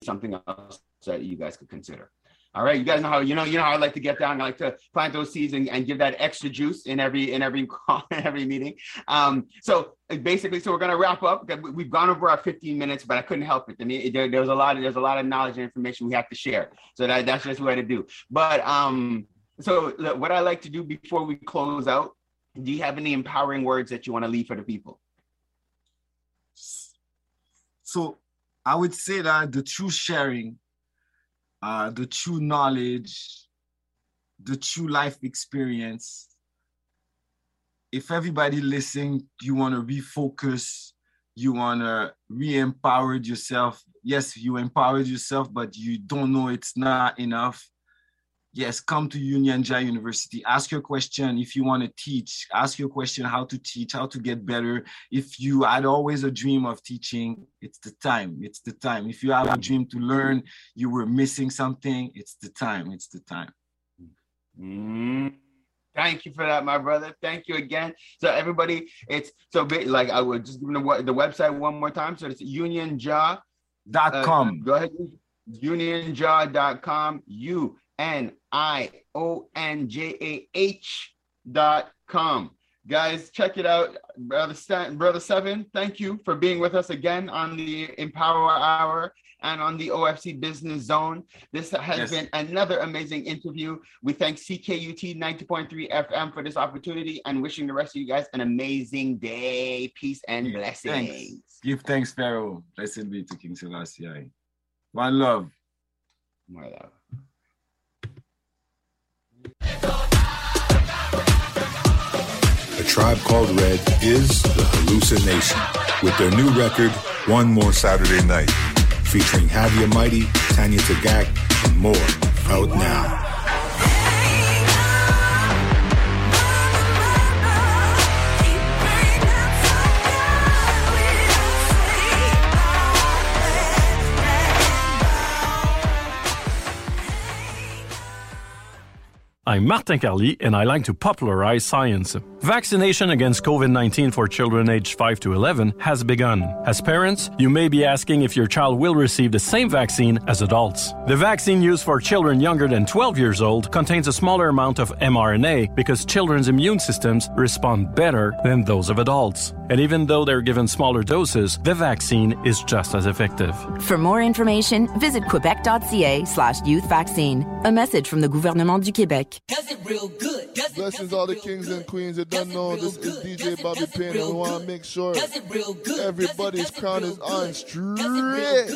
something else that you guys could consider. All right, you guys know how how I like to get down. I like to plant those seeds and give that extra juice in every call, in every meeting. So we're gonna wrap up. We've gone over our 15 minutes, but I couldn't help it. I mean, there's a lot of knowledge and information we have to share. So that's just what I do. But so what I like to do before we close out, do you have any empowering words that you want to leave for the people? So I would say that the true sharing, the true knowledge, the true life experience, if everybody listening, you want to refocus, you want to re-empower yourself. Yes, you empowered yourself, but you don't know it's not enough. Yes, come to Union Jack University. Ask your question if you want to teach. Ask your question how to teach, how to get better. If you had always a dream of teaching, it's the time. It's the time. If you have a dream to learn, you were missing something, it's the time. It's the time. Thank you for that, my brother. Thank you again. So everybody, I would just give them the website one more time. So it's unionjaw.com. Go ahead. Unionjaw.com. UNIONJAH.com. Guys, check it out. Brother Seven, thank you for being with us again on the Empower Hour and on the OFC Business Zone. This has been another amazing interview. We thank CKUT 90.3 FM for this opportunity and wishing the rest of you guys an amazing day. Peace and blessings. Thanks. Give thanks, Pharaoh. Blessed be to King Selassie. One love. More love. A Tribe Called Red is the hallucination with their new record, One More Saturday Night, featuring Havia Mighty, Tanya Tagak, and more, out now. I'm Martin Carly, and I like to popularize science. Vaccination against COVID-19 for children aged 5 to 11 has begun. As parents, you may be asking if your child will receive the same vaccine as adults. The vaccine used for children younger than 12 years old contains a smaller amount of mRNA because children's immune systems respond better than those of adults. And even though they're given smaller doses, the vaccine is just as effective. For more information, visit quebec.ca/youth vaccine. A message from the Gouvernement du Québec. Does it real good. Blessings all the kings and queens that don't know. This is DJ Bobby Payne, and we want to make sure everybody's crown is on straight.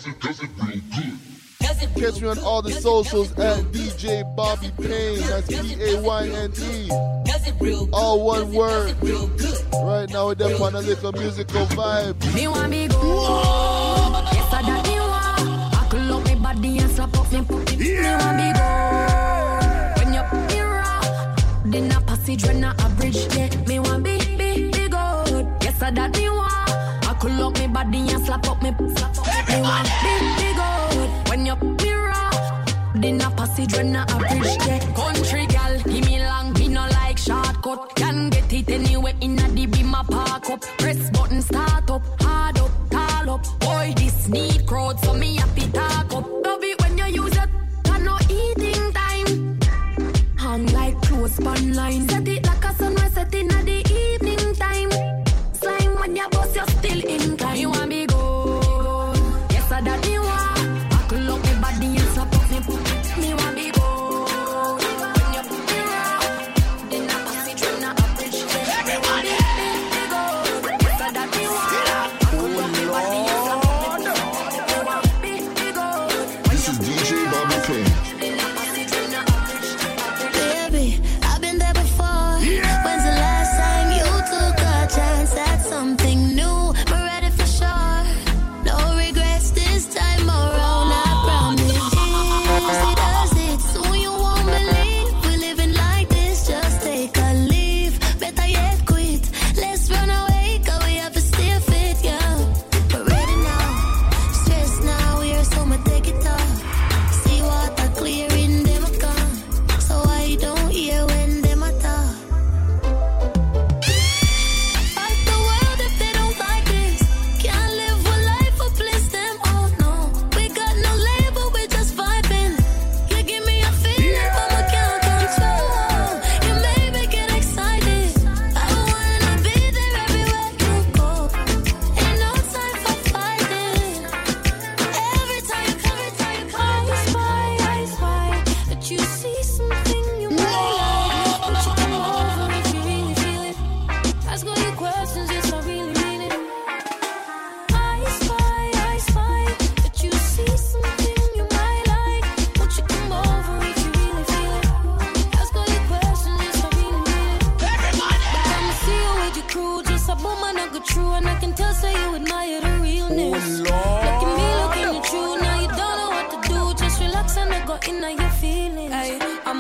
Catch me on all the socials at DJ Bobby Payne. That's P-A-Y-N-E. All one word. Right now we're there on a little musical vibe. Me want me go. Yes, I got me want. I could love me body and slap up me puppy. Me want me go. When you put me raw, then a passage when I bridge there. Me want be good. Yes, I got me want. I could love me body and slap up me. Me want be good. When you put me raw, then a passage when I bridge there. Country girl, give me long, me no like shortcut. Can get it anywhere in a the beam a park up. Press button start up, hard up, tall up. Boy, this need crowd, so me happy talk up. Love it when you use it, can no eating time. Hang like close span line. Set it like a sunrise, set in at the evening time. Slime when you bust, you're still in time. You want me go? Yes, I that me want. I could love me body and slap up me. Me want me go. When you put me raw, then I pass it when I bridge. Me want me go.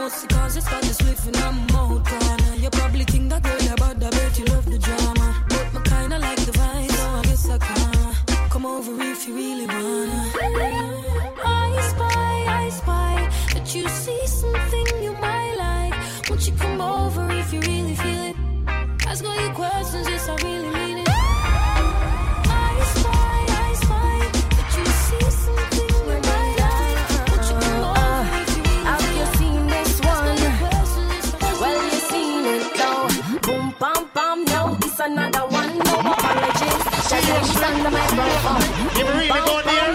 Just because it's got the spliff in my mouth corner. You probably think that girl about that, bet you love the drama. But me kinda like the vibe, so I guess I can. Come over if you really wanna. I spy that you see something you might like. Won't you come over if you really feel it? Ask all your questions, yes, I really mean it. I spy that you see something you might like. Won't you come over if you really feel it? Have you seen this one? Well, you seen it now. Boom, bam, bam, now it's another one. No apologies. Just under my microphone. You really go there?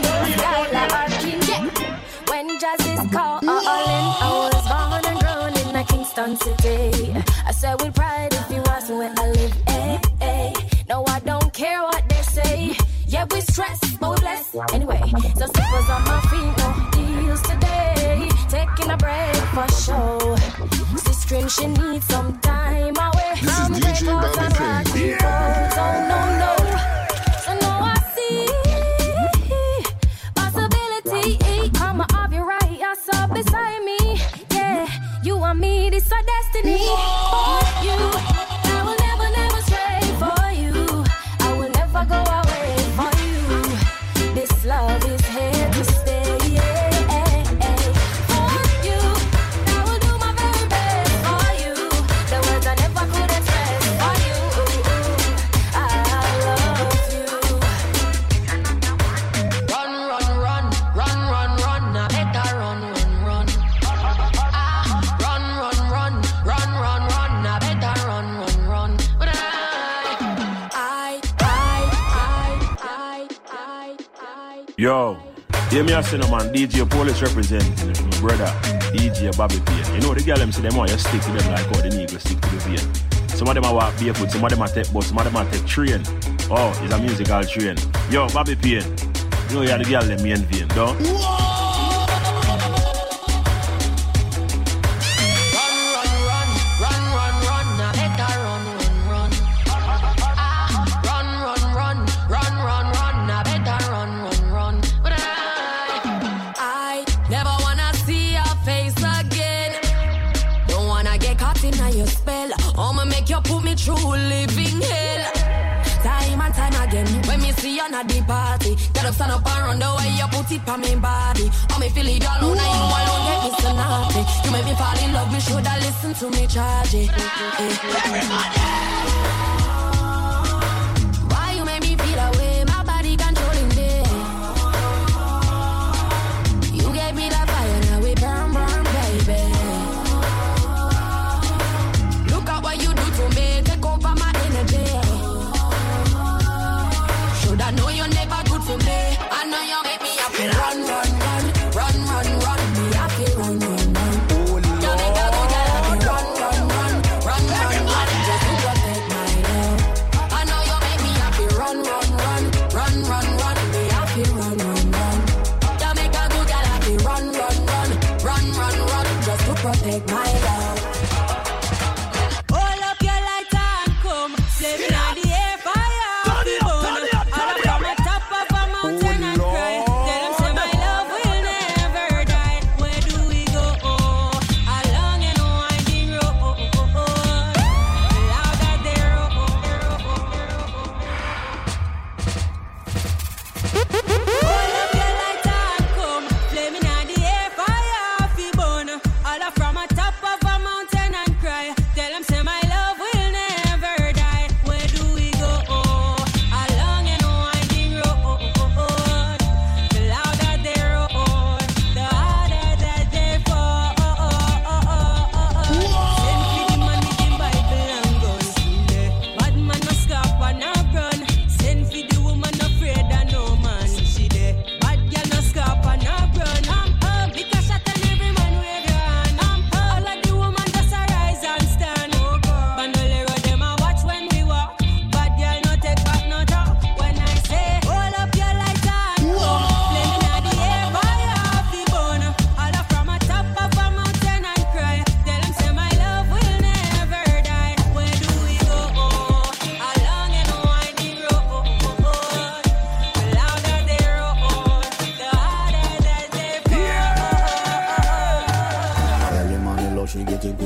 When jazz is calling, I was born and grown in a Kingston City. I said with pride if you ask me where I live, No, I don't care what they say. Yeah, we stress, but we bless. Anyway, so slippers on my feet, no deals today. Taking a break for show. Sister, she needs some time away. This is DJ Bobby King. So no. So now I see possibility. Come of you right, you're so beside me. Yeah, you and me, this our destiny. For you, I will never stray for you. I will never go away for you. This love is here to stay. For you, I will do my very best for you. The words I never could express for you. I love you. Run, I better run. Run, I better run. But Yo, hear me a say no man, DJ Police representing my brother, DJ Bobby Payne. You know the girl them say them want you stick to them like how the eagle stick to the vein. Some of them are walk barefoot, some of them are take bus, some of them are take train. Oh, it's a musical train. Yo, Bobby Payne, you know you're the girl them main vein, don't? Put me through living hell. Time and time again, when me see you at the party, get up, stand up and run the way you put it on me body. Oh, me feel it alone, and you alone get me so naughty. You make me fall in love, me shoulda listen to me charge it. Everybody. Why you make me feel away? My body controlling me. You gave me that fire, now we burn, baby. What you do to me, take over my energy. Should I know you're never good for me? I know you make me happy. Run, me happy, run. You make a good girl happy. Run, just to protect my love. I know you make me happy. Run, me happy, run. You make a good girl happy. Run, just to protect my love. Top of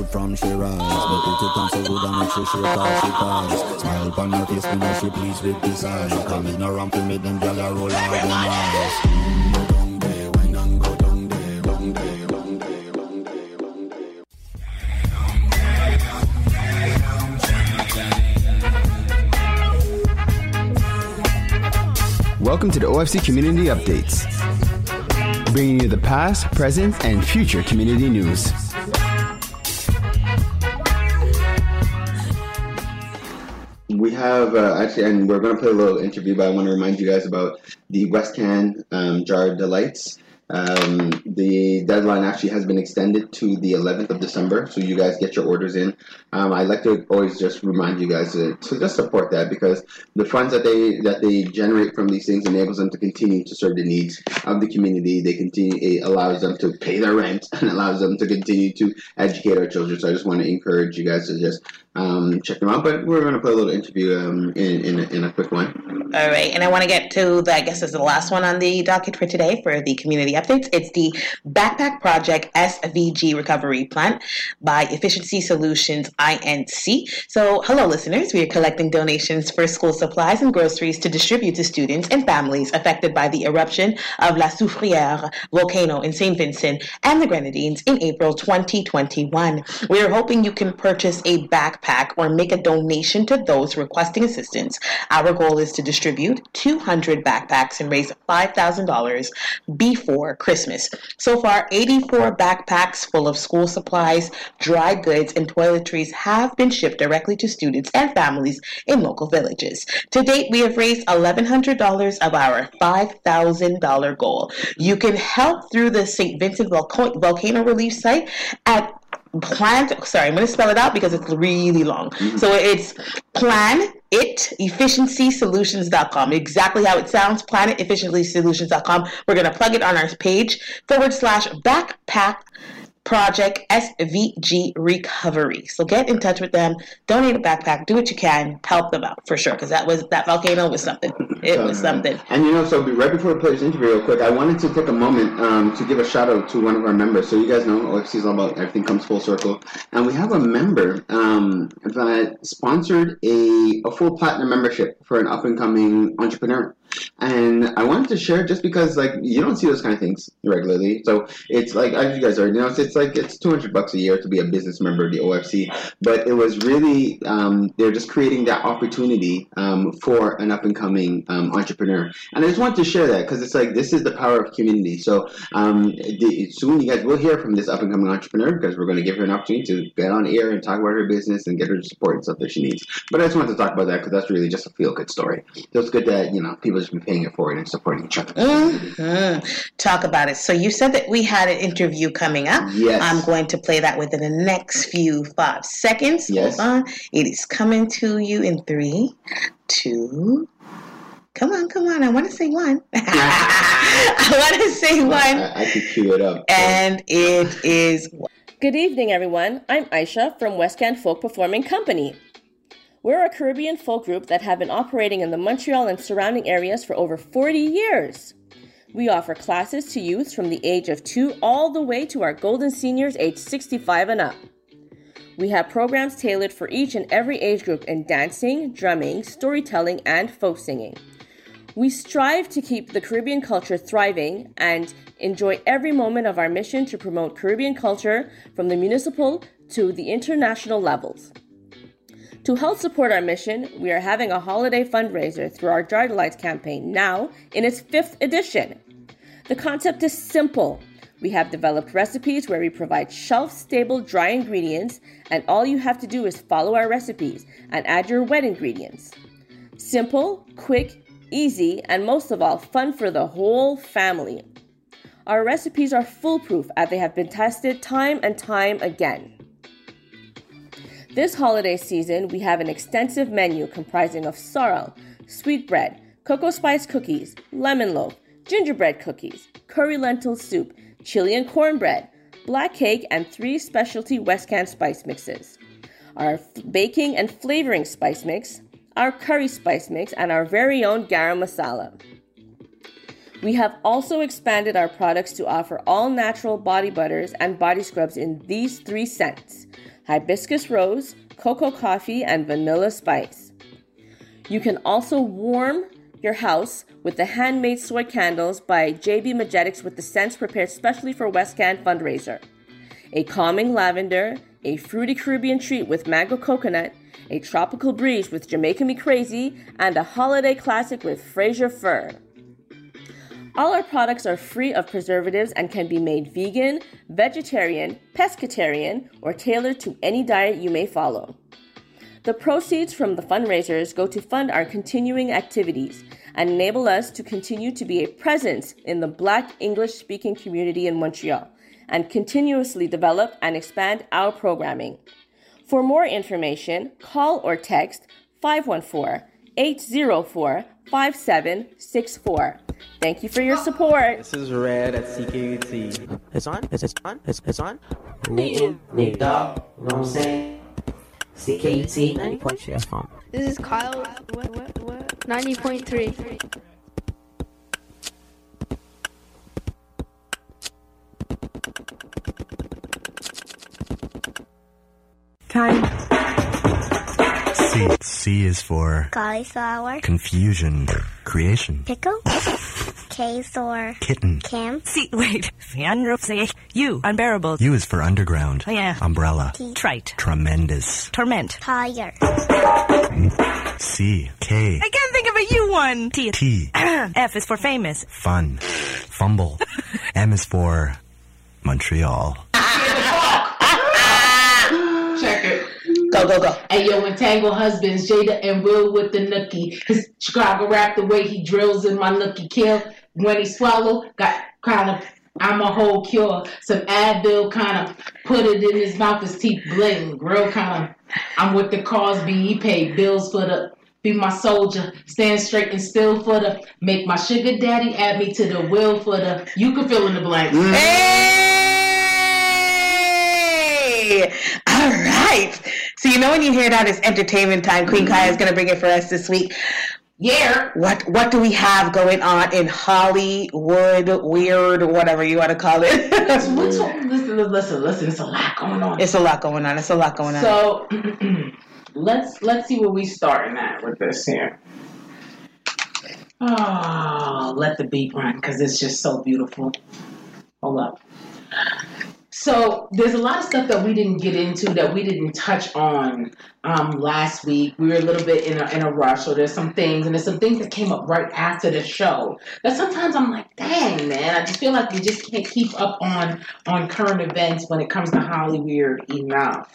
from she rise. But put it on so good and make sure she cause. Smile upon her face, me know she pleased with this eyes. Come in no ramp to make them gyal a roll out them eyes. Go down there, why not go down there, down there, down there, down there, down there. Welcome to the OFC Community Updates, bringing you the past, present, and future community news. We have actually, and we're going to play a little interview, but I want to remind you guys about the West Can Jar Delights. The deadline actually has been extended to the 11th of December, so you guys get your orders in. I like to always just remind you guys to just support that, because the funds that they generate from these things enables them to continue to serve the needs of the community. It allows them to pay their rent and allows them to continue to educate our children. So I just want to encourage you guys to just check them out. But we're going to play a little interview in a quick one. All right, and I want to get to I guess this is the last one on the docket for today for the community updates. It's the Backpack Project SVG Recovery Plant by Efficiency Solutions INC. So, hello listeners, we are collecting donations for school supplies and groceries to distribute to students and families affected by the eruption of La Soufrière volcano in St. Vincent and the Grenadines in April 2021. We are hoping you can purchase a backpack or make a donation to those requesting assistance. Our goal is to distribute 200 backpacks and raise $5,000 before Christmas. So far, 84 backpacks full of school supplies, dry goods, and toiletries have been shipped directly to students and families in local villages. To date, we have raised $1,100 of our $5,000 goal. You can help through the St. Vincent Volcano Relief Site at I'm going to spell it out because it's really long. So it's planetefficiency-solutions.com. Exactly how it sounds, planetefficiency-solutions.com. We're going to plug it on our page /backpack Project SVG Recovery. So get in touch with them, donate a backpack, do what you can, help them out for sure, because that volcano was something. It was something. And so right before we play this interview real quick, I wanted to take a moment to give a shout out to one of our members. So you guys know OFC is all about everything comes full circle, and we have a member that sponsored a full platinum membership for an up and coming entrepreneur. And I wanted to share just because, you don't see those kind of things regularly. So it's as you guys already know, it's $200 a year to be a business member of the OFC. But it was really, they're just creating that opportunity for an up and coming entrepreneur. And I just wanted to share that because it's this is the power of community. So soon you guys will hear from this up and coming entrepreneur, because we're going to give her an opportunity to get on air and talk about her business and get her support and stuff that she needs. But I just wanted to talk about that because that's really just a feel good story. So it's good that, people just be paying it forward and supporting each other. Talk about it. So you said that we had an interview coming up. Yes. I'm going to play that within the next 5 seconds. Yes. Hold on. It is coming to you in 3, 2. Come on. I want to say 1. I want to say 1. I could cue it up. And it is 1. Good evening, everyone. I'm Aisha from West Can Folk Performing Company. We're a Caribbean folk group that have been operating in the Montreal and surrounding areas for over 40 years. We offer classes to youths from the age of 2 all the way to our golden seniors aged 65 and up. We have programs tailored for each and every age group in dancing, drumming, storytelling, and folk singing. We strive to keep the Caribbean culture thriving and enjoy every moment of our mission to promote Caribbean culture from the municipal to the international levels. To help support our mission, we are having a holiday fundraiser through our Jar Delights campaign, now in its 5th edition. The concept is simple. We have developed recipes where we provide shelf-stable dry ingredients, and all you have to do is follow our recipes and add your wet ingredients. Simple, quick, easy, and most of all, fun for the whole family. Our recipes are foolproof as they have been tested time and time again. This holiday season, we have an extensive menu comprising of sorrel, sweetbread, cocoa spice cookies, lemon loaf, gingerbread cookies, curry lentil soup, chili and cornbread, black cake, and 3 specialty West Can spice mixes. Our baking and flavoring spice mix, our curry spice mix, and our very own garam masala. We have also expanded our products to offer all natural body butters and body scrubs in these 3 scents: hibiscus rose, cocoa coffee, and vanilla spice. You can also warm your house with the handmade soy candles by JB Magetics with the scents prepared specially for West Can fundraiser. A calming lavender, a fruity Caribbean treat with mango coconut, a tropical breeze with Jamaica Me Crazy, and a holiday classic with Fraser Fir. All our products are free of preservatives and can be made vegan, vegetarian, pescatarian, or tailored to any diet you may follow. The proceeds from the fundraisers go to fund our continuing activities and enable us to continue to be a presence in the Black English-speaking community in Montreal and continuously develop and expand our programming. For more information, call or text 514-804-5764. Thank you for your support. This is Red at CKUT. It's on? It's on? It's on? Nate Dogg, you know what I'm saying? CKUT 90.3 FM. This is Kyle. What? 90.3. Time. C is for cauliflower, confusion, creation, pickle, K for kitten, camp. Wait. U, unbearable. U is for underground, yeah. Umbrella, T. Trite, tremendous, torment, tire. C, K. I can't think of a U one. T. F is for famous, fun, fumble. M is for Montreal. Check it. Go. Hey, yo, Entangled Husbands, Jada and Will with the nookie. His Chicago rap, the way he drills in my nookie kill. When he swallow, got kind of, I'm a whole cure. Some Advil kind of put it in his mouth, his teeth bling. Real kind of, I'm with the Cosby, he paid bills for the, be my soldier, stand straight and still for the, make my sugar daddy, add me to the will for the, you can fill in the blanks. Hey! All right. So you know when you hear that, it's entertainment time. Queen Kaya is going to bring it for us this week. Yeah. What do we have going on in Hollywood, weird, whatever you want to call it? Listen. It's a lot going on. It's a lot going on. So let's see where we starting at with this here. Oh, let the beat run because it's just so beautiful. Hold up. So there's a lot of stuff that we didn't get into, that we didn't touch on last week. We were a little bit in a rush, so there's some things that came up right after the show that sometimes I'm like, dang, man, I just feel like we just can't keep up on current events when it comes to Hollywood enough.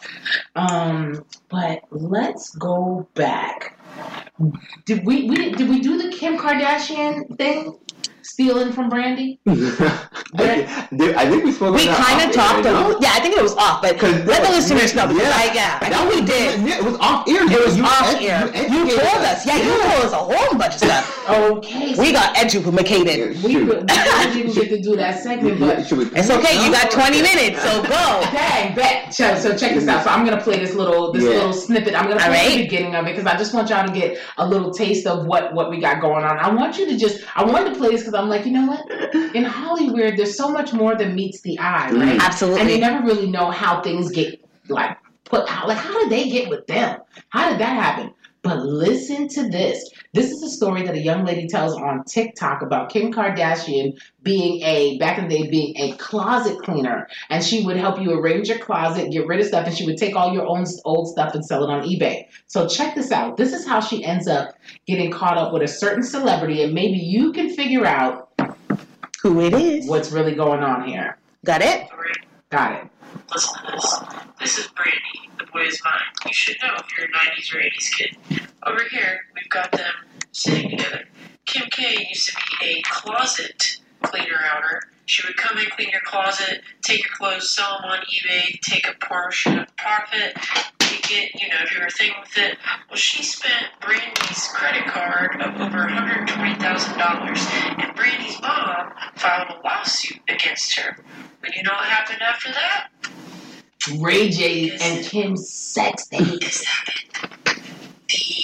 But let's go back. Did we do the Kim Kardashian thing? Stealing from Brandy? I think we spoke. We kind of talked. Yeah, I think it was off, but let the listeners know because I think we did. Yeah, it was off air. It was off air. You told us. Yeah, you told us a whole bunch of stuff. Okay. We got educated. We didn't get to do that segment, but it's okay. You got 20 minutes, so go. Dang, bet. So check this out. So I'm gonna play this little snippet. I'm gonna play the beginning of it because I just want y'all to get a little taste of what we got going on. I wanted to play this because I'm like, you know what? In Hollywood, there's so much more than meets the eye, right? Absolutely. And you never really know how things get like put out. Like, how did they get with them? How did that happen? But listen to this. This is a story that a young lady tells on TikTok about Kim Kardashian being back in the day, being a closet cleaner. And she would help you arrange your closet, get rid of stuff, and she would take all your own old stuff and sell it on eBay. So check this out. This is how she ends up getting caught up with a certain celebrity, and maybe you can figure out who it is. What's really going on here. Got it? Got it. Listen to this. This is Brandy. The boy is mine. You should know if you're a 90s or 80s kid. Over here, we've got them sitting together. Kim K used to be a closet cleaner-outer. She would come and clean your closet, take your clothes, sell them on eBay, take a portion of profit, take it, do her thing with it. Well, she spent Brandy's credit card of over $120,000, and Brandy's mom filed a lawsuit against her. But you know what happened after that? Ray J and Kim's sex date. This happened. The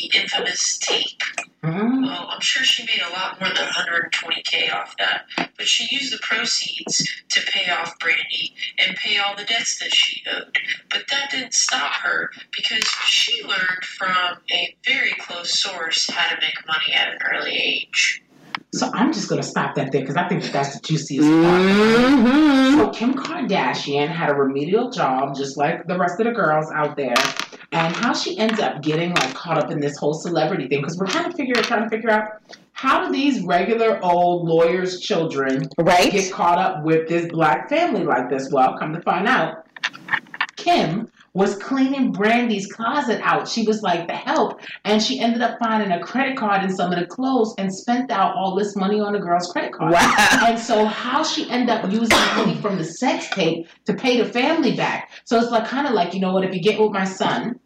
infamous tape. Well, I'm sure she made a lot more than $120K off that, but she used the proceeds to pay off Brandy and pay all the debts that she owed. But that didn't stop her because she learned from a very close source how to make money at an early age. So I'm just going to stop that there because I think that's the juiciest part. So Kim Kardashian had a remedial job just like the rest of the girls out there. And how she ends up getting like caught up in this whole celebrity thing, because we're trying to figure out how do these regular old lawyers' children get caught up with this black family like this? Well, come to find out, Kim was cleaning Brandy's closet out. She was like the help, and she ended up finding a credit card in some of the clothes and spent out all this money on the girl's credit card. Wow. And so how she ended up using money from the sex tape to pay the family back. So it's like kind of like, you know what, if you get with my son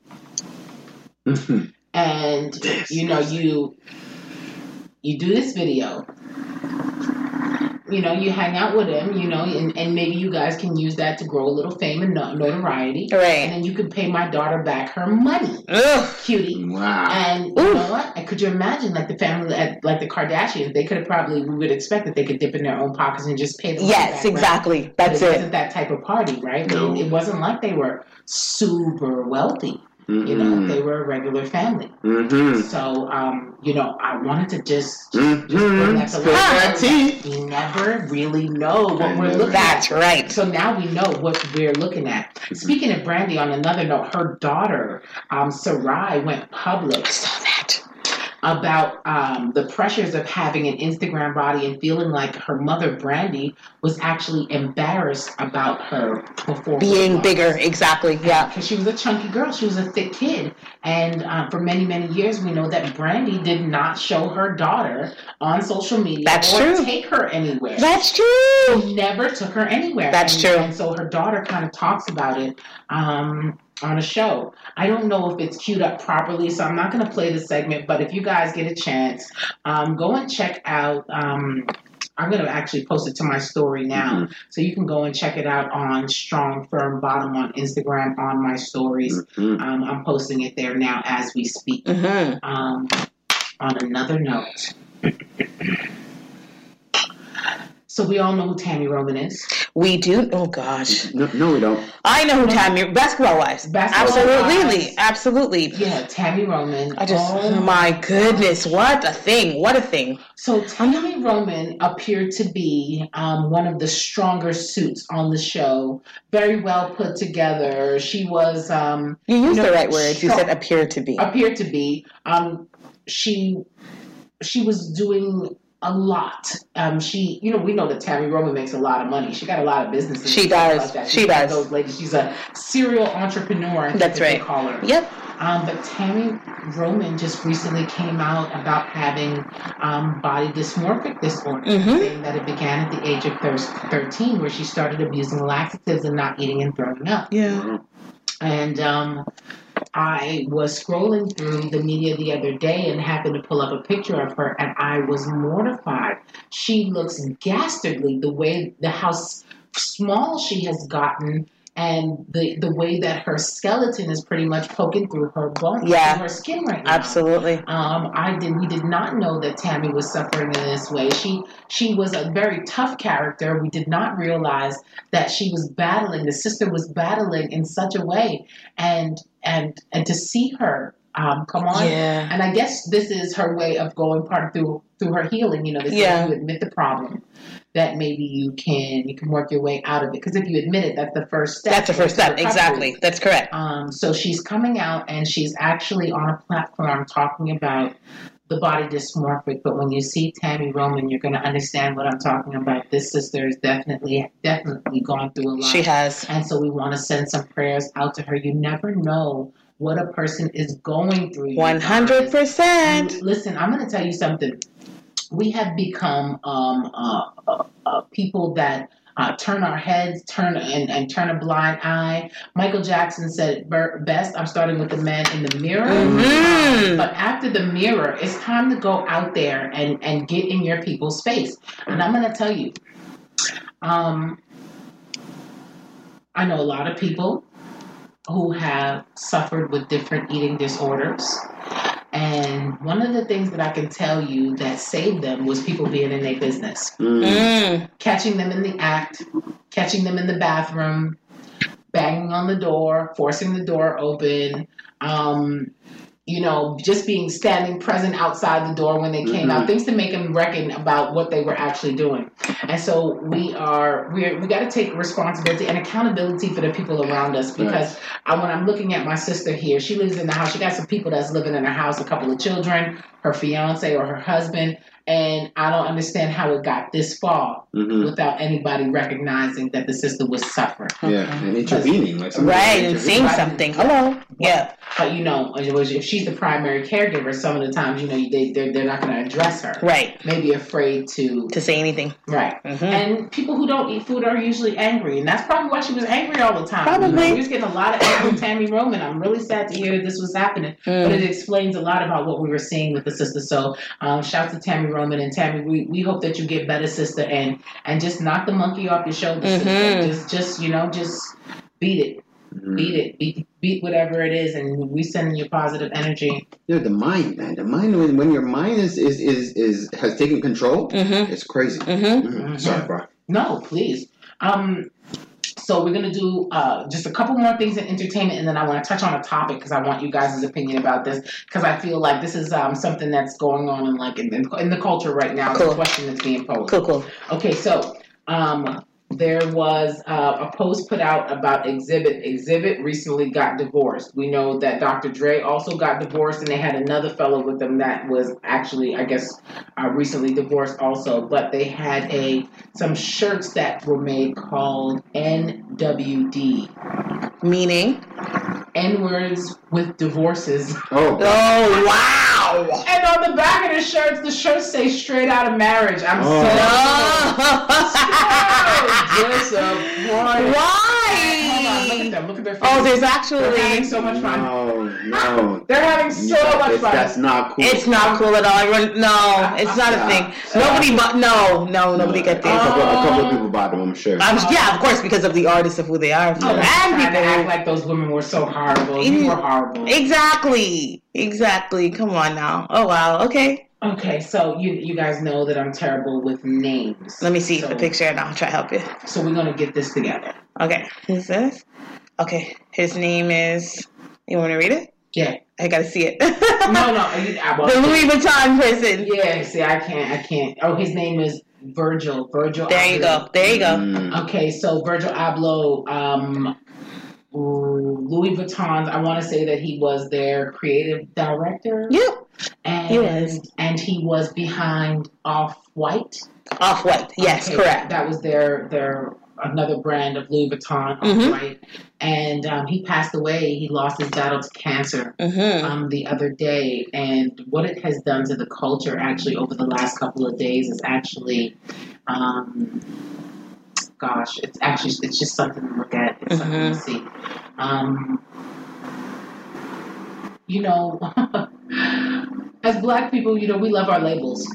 and you know you do this video, you know, you hang out with him, you know, and maybe you guys can use that to grow a little fame and notoriety. Right. And then you could pay my daughter back her money. Ugh. Cutie. Wow. And you know what? And could you imagine, like, the family, like the Kardashians, they could have probably, we would expect that they could dip in their own pockets and just pay the money back, exactly. Right? That's it. It wasn't that type of party, right? No. It wasn't like they were super wealthy. Mm-hmm. You know, they were a regular family. Mm-hmm. So, you know, I wanted to just bring that to light. We never really know what we're looking at. That's right. So now we know what we're looking at. Speaking of Brandy, on another note, her daughter, Sarai, went public. I saw that. About the pressures of having an Instagram body and feeling like her mother, Brandy, was actually embarrassed about her before being bigger. Exactly, yeah. Because she was a chunky girl. She was a thick kid. And for many, many years, we know that Brandy did not show her daughter on social media or take her anywhere. That's true. She never took her anywhere. That's true. And so her daughter kind of talks about it on a show. I don't know if it's queued up properly, so I'm not going to play the segment, but if you guys get a chance, go and check out, I'm going to actually post it to my story now, so you can go and check it out on Strong Firm Bottom on Instagram on my stories. I'm posting it there now as we speak. On another note, so we all know who Tammy Roman is. We do? Oh, gosh. No, we don't. I know who Tammy... Basketball-wise. Absolutely. Absolutely. Yeah, Tammy Roman. My goodness. What a thing. What a thing. So Tammy Roman appeared to be one of the stronger suits on the show. Very well put together. She was... you used the right words. You said appeared to be. Appeared to be. She was doing... a lot. We know that Tammy Roman makes a lot of money. She got a lot of businesses. She does. Like that. She does. Those ladies. She's a serial entrepreneur. That's right. They call her. Yep. But Tammy Roman just recently came out about having body dysmorphic disorder, saying that it began at the age of 13, where she started abusing laxatives and not eating and throwing up. Yeah. And I was scrolling through the media the other day and happened to pull up a picture of her, and I was mortified. She looks dastardly, how small she has gotten, and the way that her skeleton is pretty much poking through her bone, through her skin right now. Absolutely. We did not know that Tammy was suffering in this way. She was a very tough character. We did not realize that the sister was battling in such a way, and to see her come on, and I guess this is her way of going through her healing. You know, you admit the problem, that maybe you can work your way out of it. Because if you admit it, that's the first step. That's the first step, exactly. That's correct. So she's coming out, and she's actually on a platform talking about the body dysmorphic. But when you see Tammy Roman, you're going to understand what I'm talking about. This sister has definitely gone through a lot. She has. And so we want to send some prayers out to her. You never know what a person is going through. 100%. Listen, I'm going to tell you something. We have become people that turn our heads, turn a blind eye. Michael Jackson said it best, I'm starting with the man in the mirror. But after the mirror, it's time to go out there and get in your people's space. And I'm going to tell you, I know a lot of people who have suffered with different eating disorders. And one of the things that I can tell you that saved them was people being in their business. Catching them in the act, catching them in the bathroom, banging on the door, forcing the door open, just standing present outside the door when they came out, things to make them reckon about what they were actually doing. And so we got to take responsibility and accountability for the people around us, because when I'm looking at my sister here, she lives in the house. She got some people that's living in her house, a couple of children, her fiance or her husband. And I don't understand how it got this far without anybody recognizing that the sister was suffering. Yeah, and intervening. And saying something. Hello. Yeah. But, if she's the primary caregiver, some of the times, they're not going to address her. Right. Maybe afraid to say anything. Right. And people who don't eat food are usually angry. And that's probably why she was angry all the time. Probably. We was getting a lot of anger with Tammy Roman. I'm really sad to hear that this was happening. But it explains a lot about what we were seeing with the sister. So shout to Tammy Roman. And Tammy, we hope that you get better, sister, and just knock the monkey off your shoulders, sister. Just beat it. Beat whatever it is, and we sending you positive energy. The mind, man. The mind, when your mind has taken control, it's crazy. Sorry, bro. No, please. So we're going to do just a couple more things in entertainment, and then I want to touch on a topic because I want you guys' opinion about this, because I feel like this is something that's going on in the culture right now. Cool. It's a question that's being posed. Cool. Okay, so there was a post put out about Exhibit. Exhibit recently got divorced. We know that Dr. Dre also got divorced, and they had another fellow with them that was actually, I guess, recently divorced also. But they had some shirts that were made called NWD. Meaning? N-words with divorces. Oh, wow. And on the back of the shirts say straight out of marriage. I'm so disappointed. Why? Hold on, look at them. Look at their faces. Oh, there's actually... They're having so much fun. No. They're having so much fun. That's not cool. It's not cool at all. No, it's not a thing. Nobody get this. A couple of people bought them, I'm sure. Yeah, of course, because of the artists of who they are. And people act like those women were so horrible. You were horrible. Exactly. Come on now. Oh, wow. Okay. Okay, so you guys know that I'm terrible with names. Let me see the picture and I'll try to help you. So we're going to get this together. Okay, who's this? Okay, his name is... You want to read it? Yeah. I got to see it. No. The Louis Vuitton person. Yeah, see, I can't. Oh, his name is Virgil. There you go. Okay, so Virgil Abloh, Louis Vuitton, I want to say that he was their creative director. Yep. And he was. And he was behind Off-White. Off-White, yes, correct. That was their another brand of Louis Vuitton, Off-White. And he passed away. He lost his battle to cancer the other day. And what it has done to the culture actually over the last couple of days is actually... it's just something to look at. It's something to see. As Black people, we love our labels.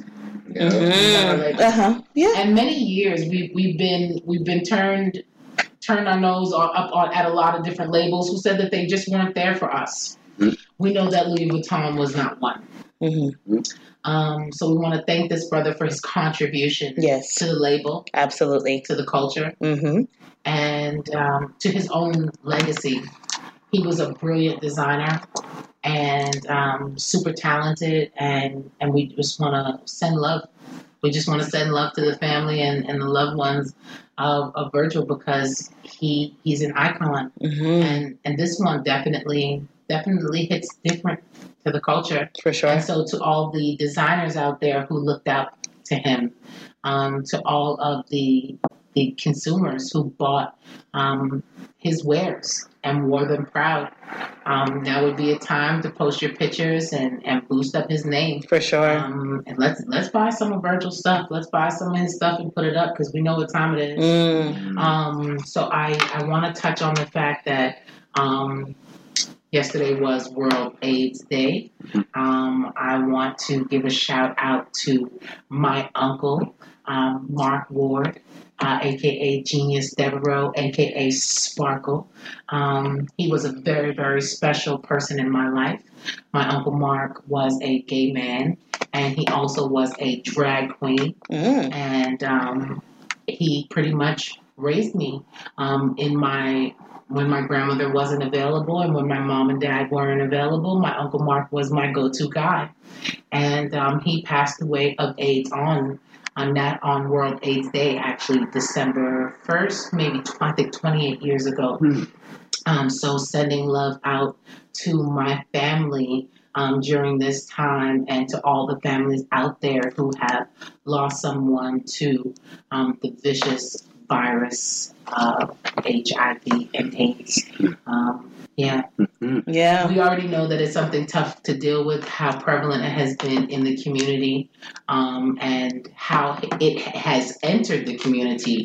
Yeah. And many years we've been turned our nose up on at a lot of different labels who said that they just weren't there for us. We know that Louis Vuitton was not one. So we want to thank this brother for his contribution to the label. Absolutely. To the culture. And to his own legacy. He was a brilliant designer and super talented, and we just want to send love. We just want to send love to the family and the loved ones of Virgil, because he's an icon. And this one definitely hits different to the culture. For sure. And so to all the designers out there who looked up to him, to all of the consumers who bought his wares and wore them proud, now would be a time to post your pictures and boost up his name. For sure. And let's buy some of Virgil's stuff. Let's buy some of his stuff and put it up, because we know what time it is. So I want to touch on the fact that yesterday was World AIDS Day. I want to give a shout out to my uncle, Mark Ward. aka Genius Devereaux, aka Sparkle. He was a very, very special person in my life. My Uncle Mark was a gay man, and he also was a drag queen. And he pretty much raised me when my grandmother wasn't available and when my mom and dad weren't available. My Uncle Mark was my go-to guy. And he passed away of AIDS on World AIDS Day, actually December 1st, maybe I think 28 years ago. So sending love out to my family during this time, and to all the families out there who have lost someone to the vicious virus of HIV and AIDS. Yeah. We already know that it's something tough to deal with, how prevalent it has been in the community, and how it has entered the community.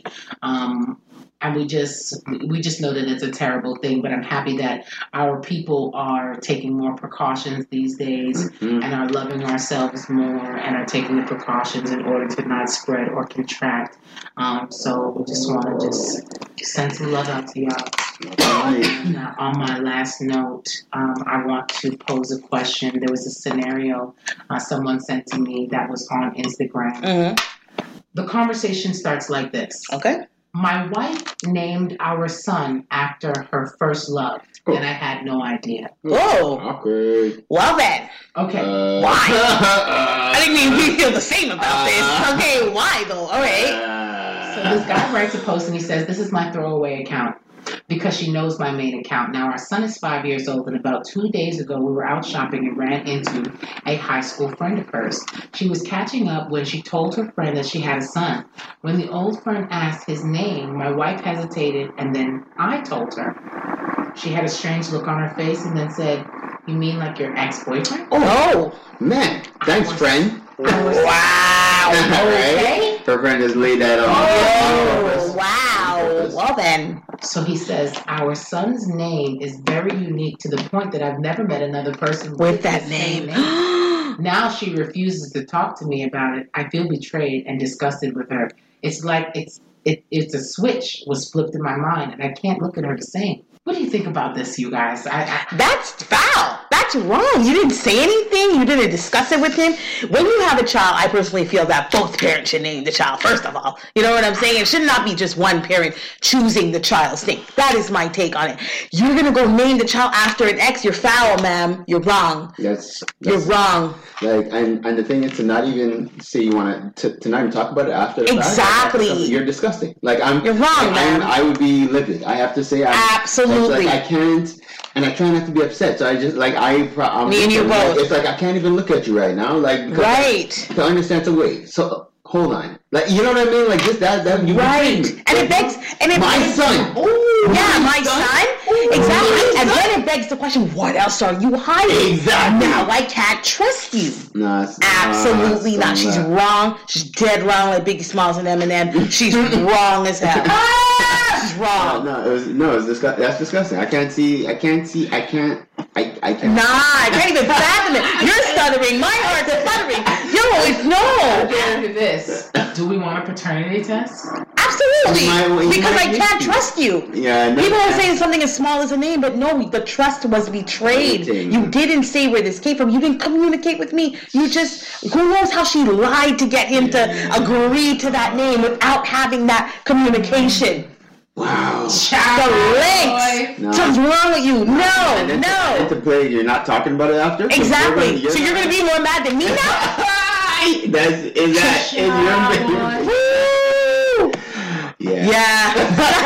And we just know that it's a terrible thing, but I'm happy that our people are taking more precautions these days and are loving ourselves more and are taking the precautions in order to not spread or contract. So we just want to send some love out to y'all. And, on my last note, I want to pose a question. There was a scenario someone sent to me that was on Instagram. The conversation starts like this. Okay. My wife named our son after her first love, and I had no idea. Whoa. Awkward. Well then. Okay. Why? I didn't mean we feel the same about this. Okay, why though? All right. So this guy writes a post and he says, "This is my throwaway account because she knows my main account. Now our son is 5 years old, and about 2 days ago we were out shopping and ran into a high school friend of hers. She was catching up when she told her friend that she had a son. When the old friend asked his name, my wife hesitated, and then I told her. She had a strange look on her face and then said, 'You mean like your ex-boyfriend?'" Oh, man. Thanks, friend. Wow. Okay. Her friend has laid that on. Oh, wow. Well then. So he says, "Our son's name is very unique to the point that I've never met another person with that the same name. Now she refuses to talk to me about it. I feel betrayed and disgusted with her. It's like it's a switch was flipped in my mind, and I can't look at her the same." What do you think about this, you guys? That's foul. That's wrong. You didn't say anything. You didn't discuss it with him. When you have a child, I personally feel that both parents should name the child, first of all. You know what I'm saying? It should not be just one parent choosing the child's name. That is my take on it. You're going to go name the child after an ex. You're foul, ma'am. You're wrong. You're wrong. Like, and the thing is to not even say you want to not even talk about it after the fact. Exactly. You're disgusting. Like, you're wrong, man. I would be livid. I have to say, absolutely. Like, I can't, and I try not to be upset. So I just me and you both. It's like I can't even look at you right now. Like, right. To understand. So wait. So hold on. Like, you know what I mean? Like, just that you right. And it begs. My son. Ooh, yeah, my son. Exactly. And then it begs the question: what else are you hiding? Exactly. Now I can't trust you. No, absolutely not. She's wrong. She's dead wrong. Like Biggie Smalls and Eminem. She's wrong as hell. She's wrong. That's disgusting. I can't. Nah, I can't even fathom it. You're stuttering. My heart's stuttering. I'll do this. Do we want a paternity test? Absolutely. Because I can't trust you. Yeah. People are saying something as small as a name, but no, the trust was betrayed. You didn't say where this came from. You didn't communicate with me. You just, who knows how she lied to get him to agree to that name without having that communication. Wow. The links. What's wrong with you? No. And to play, you're not talking about it after? Exactly. So you're going to be more mad than me now? Yeah.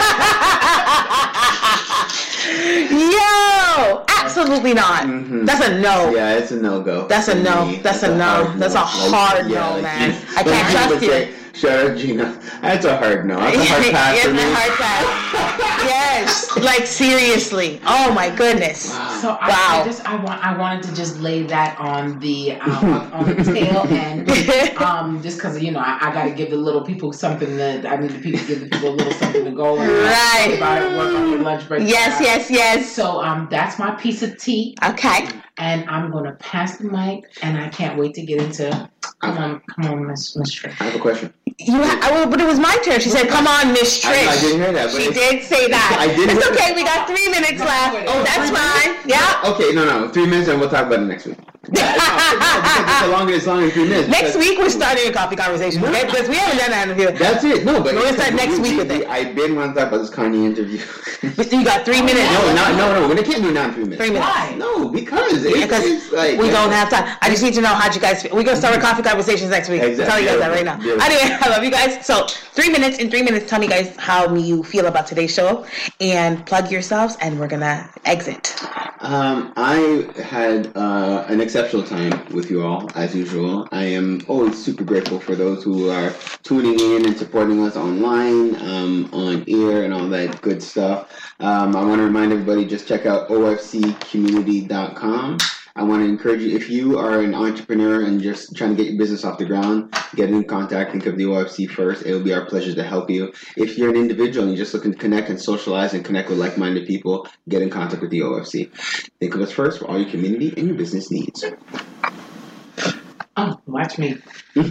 Yo, absolutely not. That's a no. Yeah, it's a no-go. That's a no. That's a no. That's a hard no, man. I can't trust you. Shout out Gina. That's a hard no. That's a hard pass for me. It's a hard pass. Yes. Like seriously. Oh my goodness. So I wanted to just lay that on the tail end. Just because I got to give the little people something that I need to give the people a little something to go and right. Talk about it, work on your lunch break. Yes. So that's my piece of tea. Okay. And I'm gonna pass the mic, and I can't wait to get into. Come on, Miss Trish. I have a question. But it was my turn. She said, "Come on, Miss Trish." I didn't hear that. She did say that. I did. It's okay. We got 3 minutes left. Oh, that's fine. Yeah. Okay. No. 3 minutes, and we'll talk about it next week. Because it's long as 3 minutes. Next week we're starting a coffee conversation, okay? Because we haven't done that interview. That's it. No, but we're gonna start next week with it. I've been wanting to talk about this Kanye interview. You got 3 minutes. No. When it can't be 3 minutes. 3 minutes. Why? No, because it's like we don't have time. I just need to know how you guys feel. We're gonna start with coffee conversations next week. Exactly. I'll tell you guys that right now. Yeah. Anyway, I love you guys. So 3 minutes. In 3 minutes, tell me guys how you feel about today's show, and plug yourselves, and we're gonna exit. I had an exceptional time with you all, as usual. I am always super grateful for those who are tuning in and supporting us online, on air, and all that good stuff. I want to remind everybody, just check out ofccommunity.com. I want to encourage you, if you are an entrepreneur and just trying to get your business off the ground, get in contact, think of the OFC first. It will be our pleasure to help you. If you're an individual and you're just looking to connect and socialize and connect with like-minded people, get in contact with the OFC. Think of us first for all your community and your business needs. Oh, watch me.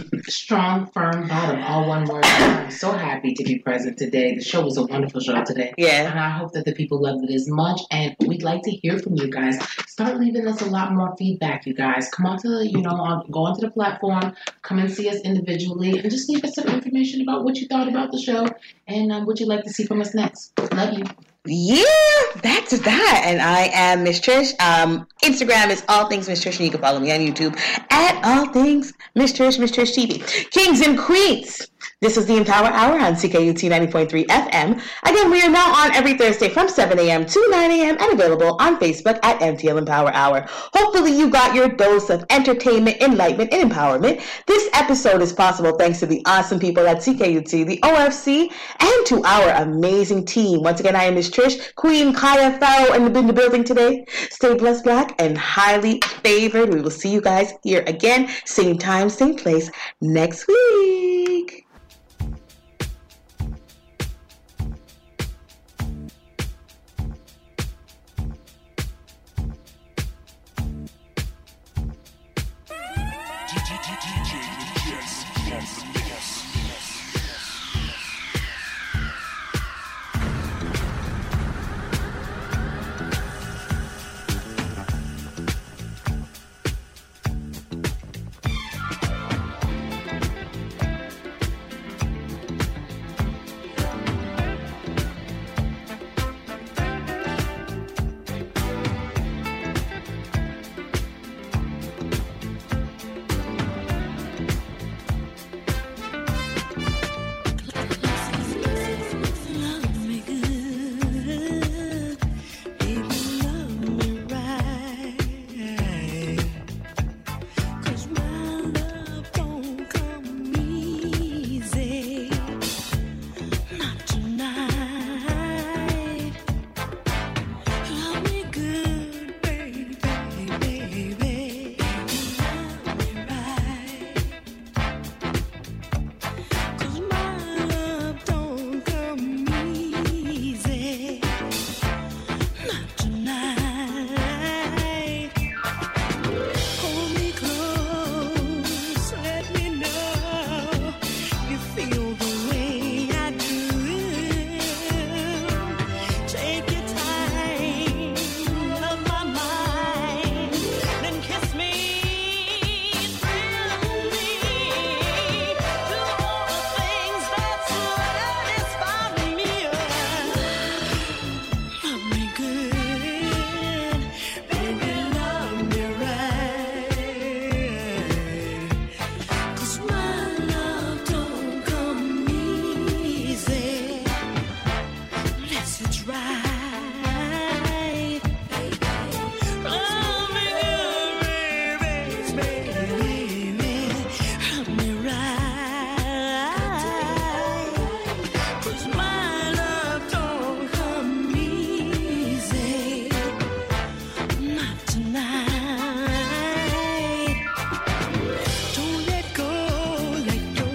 Strong, firm bottom, all one word. I'm so happy to be present today. The show was a wonderful show today. Yeah. And I hope that the people loved it as much. And we'd like to hear from you guys. Start leaving us a lot more feedback, you guys. Come on to go onto the platform. Come and see us individually. And just leave us some information about what you thought about the show and what you'd like to see from us next. Love you. Yeah, that's that. And I am Miss Trish. Instagram is All Things Miss Trish, and you can follow me on YouTube at All Things Miss Trish TV. Kings and Queens. This is the Empower Hour on CKUT 90.3 FM. Again, we are now on every Thursday from 7 a.m. to 9 a.m. and available on Facebook at MTL Empower Hour. Hopefully you got your dose of entertainment, enlightenment, and empowerment. This episode is possible thanks to the awesome people at CKUT, the OFC, and to our amazing team. Once again, I am Miss Trish, Queen Kaya Farrow in the building today. Stay blessed, Black, and highly favored. We will see you guys here again, same time, same place, next week.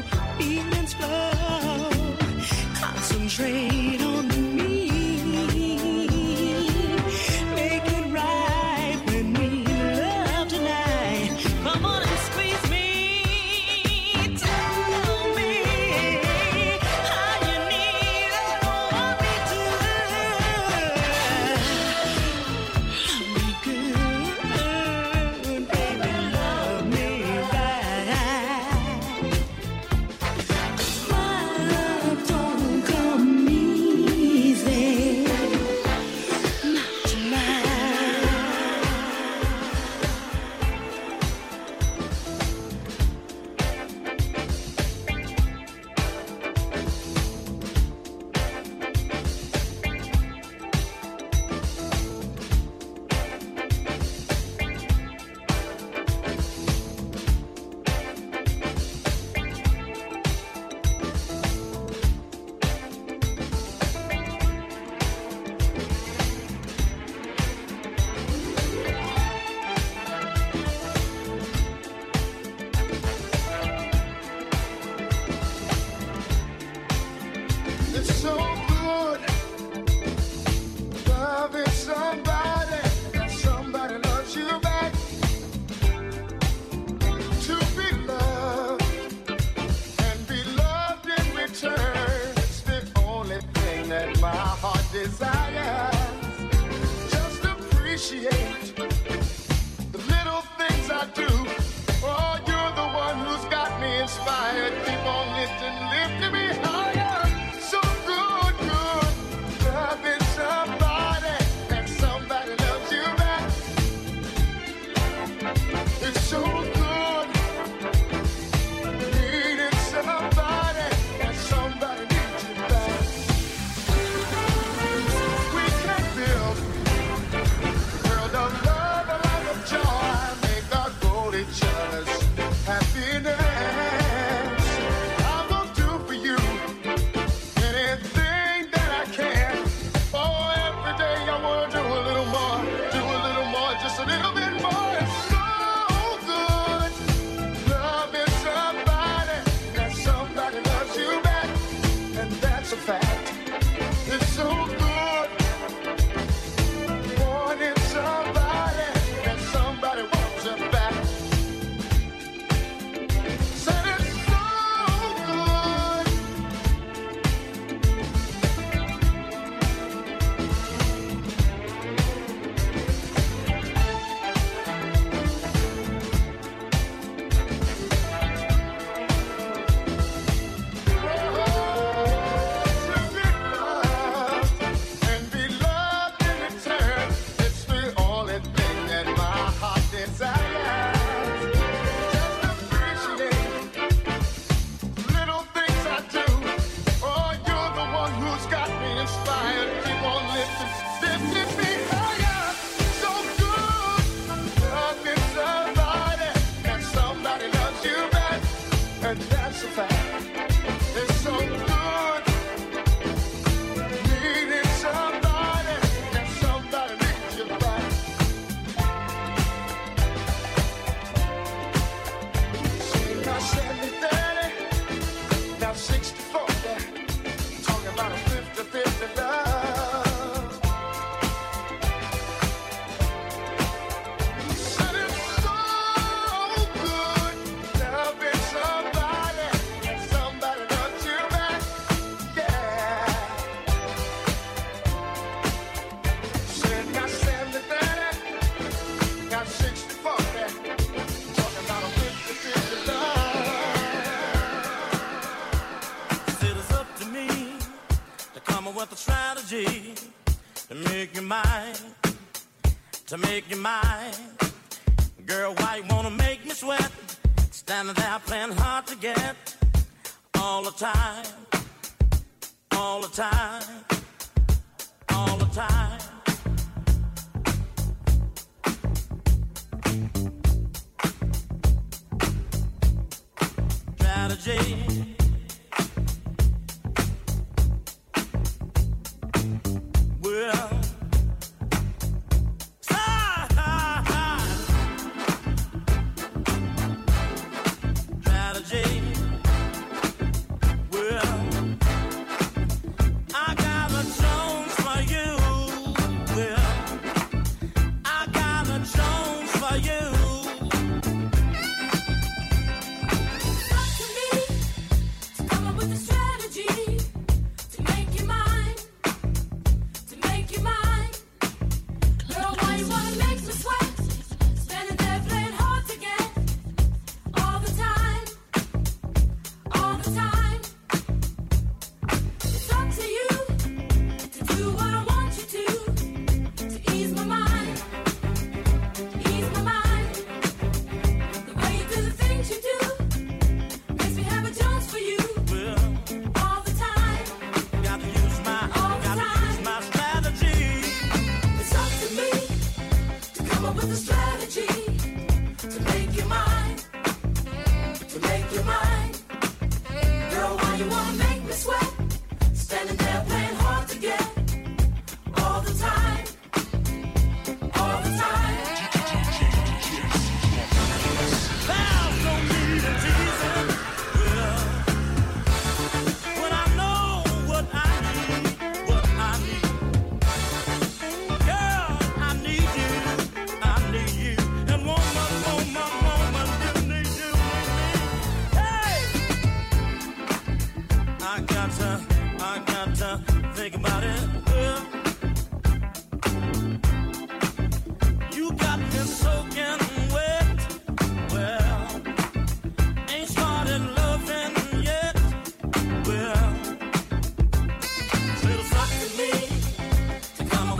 Concentrate on me. desires. Just appreciate the little things I do. Oh, you're the one who's got me inspired. Keep on lifting me higher. So good, loving somebody, and somebody loves you back. It's so good, needing somebody, and somebody needs you back. We can build a world of love, a life of joy, make our goal each other's happiness. I will do for you anything that I can. Oh, every day I want to do a little more, just a little bit more. It's so good, loving somebody, that somebody loves you back, and that's a fact. It's so good, wanting somebody, that somebody wants you back. Said it's so good. And be loved in return. It's the only thing that my heart desires. Just appreciate little things I do. Oh, you're the one who's got me inspired. Keep on lifting me higher. So good, loving somebody, and somebody loves you back, and that's a fact. It's so good, needing somebody, and somebody needs you back. See, now 70-30, now 60-40, talking about a 50-50 love. Said it's so good, loving somebody, and somebody loves you back, yeah. Said now 70-30, now 60-40, talking about a 50-50 love. Said it's up to me to come up with a strategy to make you mine, to make you mine. Girl, why you wanna make me sweat? Standing there playing hard to get all the time, all the time, all the time. Strategy. Well, strategy. Well, I got a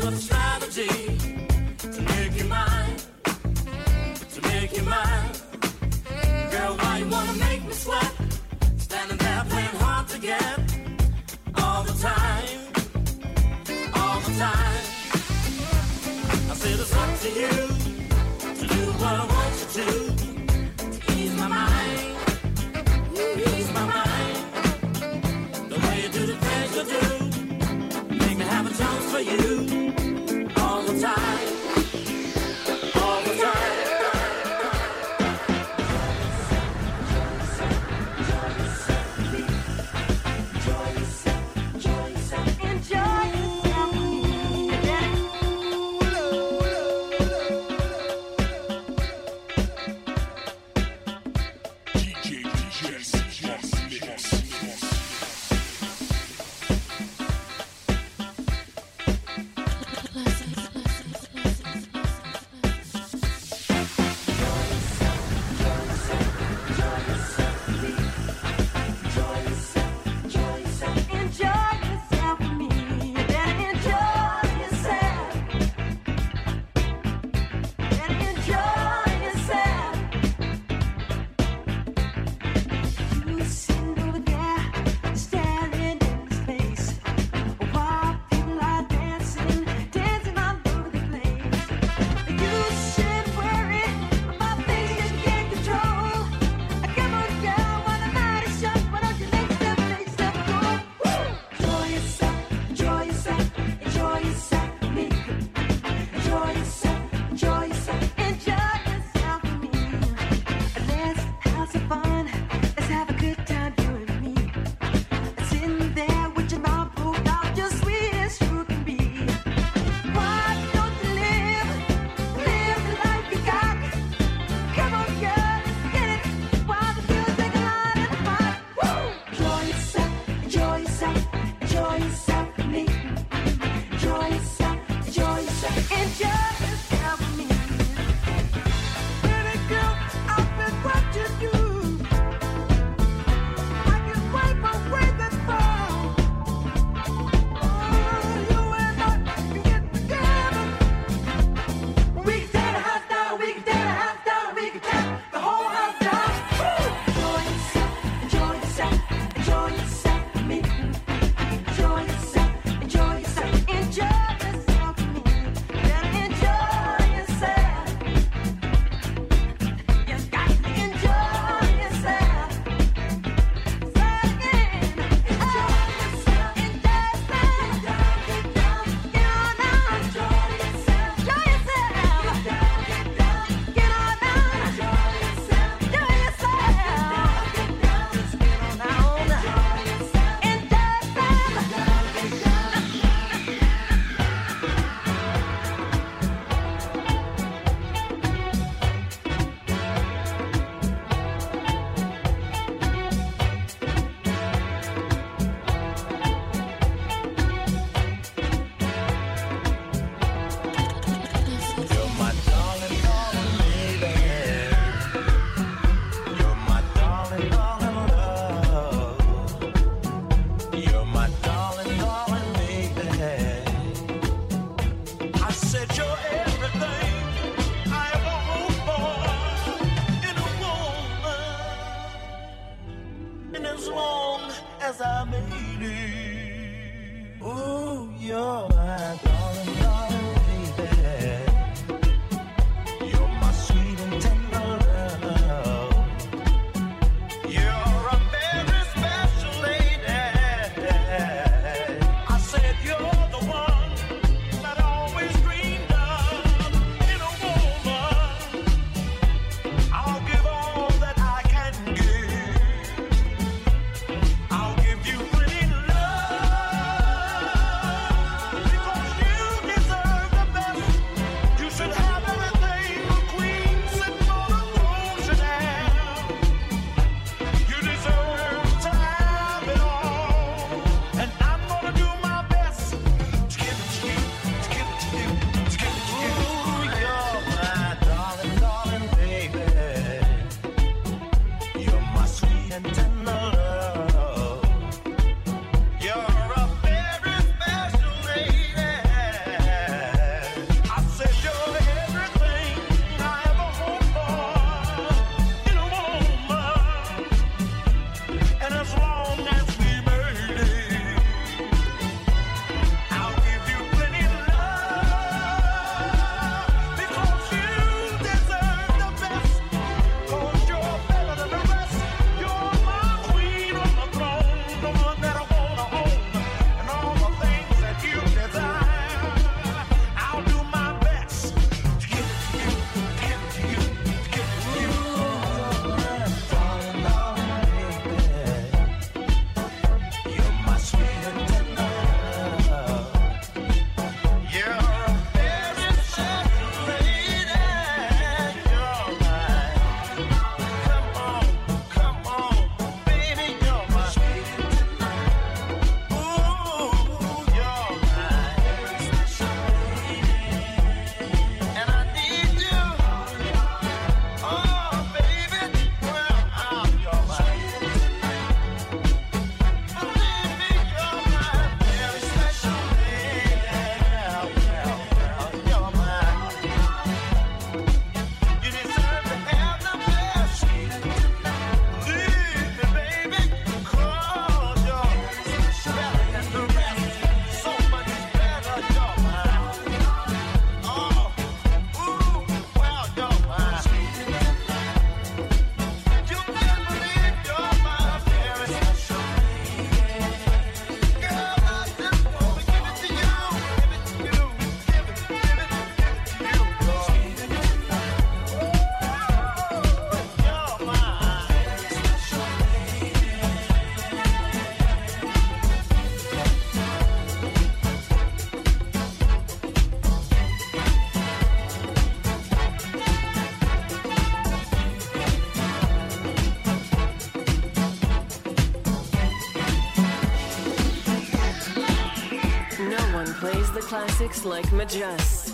with a strategy to make you mine, to make you mine. Girl, why you wanna make me sweat? Standing there playing hard to get all the time, all the time. I said it's up to you to do what I want you to ease my mind, ease my mind. The way you do the things you do, make me have a chance for you all the time, all the time. I'll give you pretty love. One plays the classics like Majas.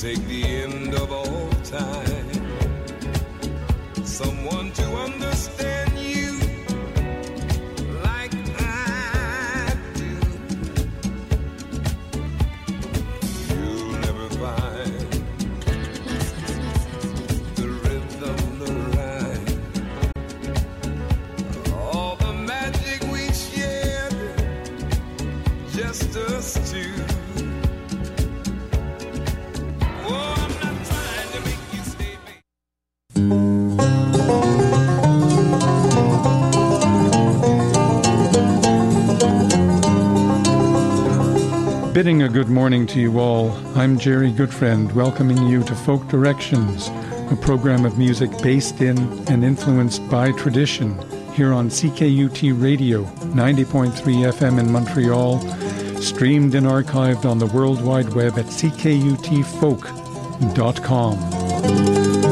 take the end of all time. Someone to understand you like I do. You'll never find the rhythm, the rhyme, all the magic we shared, just us two. Bidding a good morning to you all, I'm Jerry Goodfriend, welcoming you to Folk Directions, a program of music based in and influenced by tradition, here on CKUT Radio, 90.3 FM in Montreal, streamed and archived on the World Wide Web at ckutfolk.com.